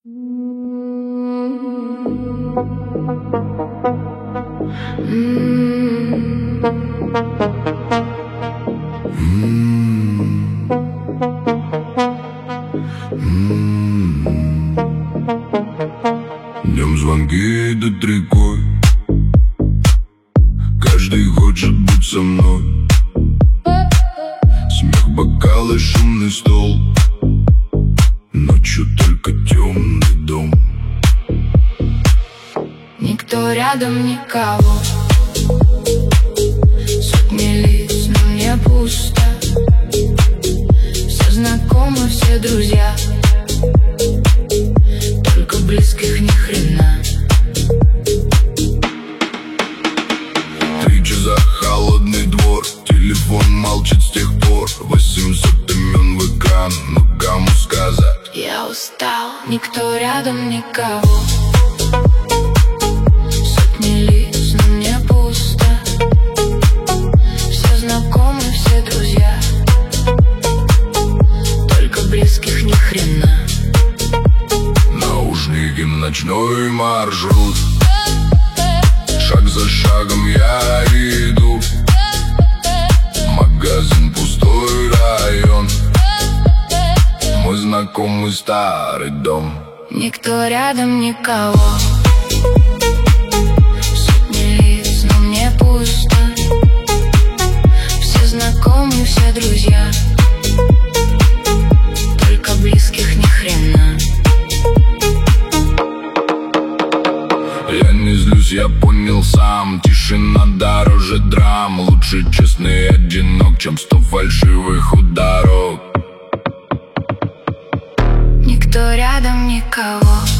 Днем звонки идут рекой, каждый хочет быть со мной. Смех, бокалы, шумный стол, ночью только темный дом. Никто рядом, никого, сотни лиц, но мне пусто. Все знакомы, все друзья, только близких ни хрена. 3 часа, холодный двор, телефон молчит с тех пор. 800 имен в экран, но кому сказать? Я устал, никто рядом, никого, сотни лиц, но мне пусто. Все знакомы, все друзья, только близких ни хрена. Наушники, ночной маршрут, шаг за шагом я иду. Магазин, пустой район, мой знакомый старый дом. Никто рядом, никого, сотни лиц, но мне пусто. Все знакомы, все друзья, только близких ни хрена. Я не злюсь, я понял сам, тишина дороже драм. Лучше честный одинок, чем 100 фальшивых у дорог. Никто рядом, никого,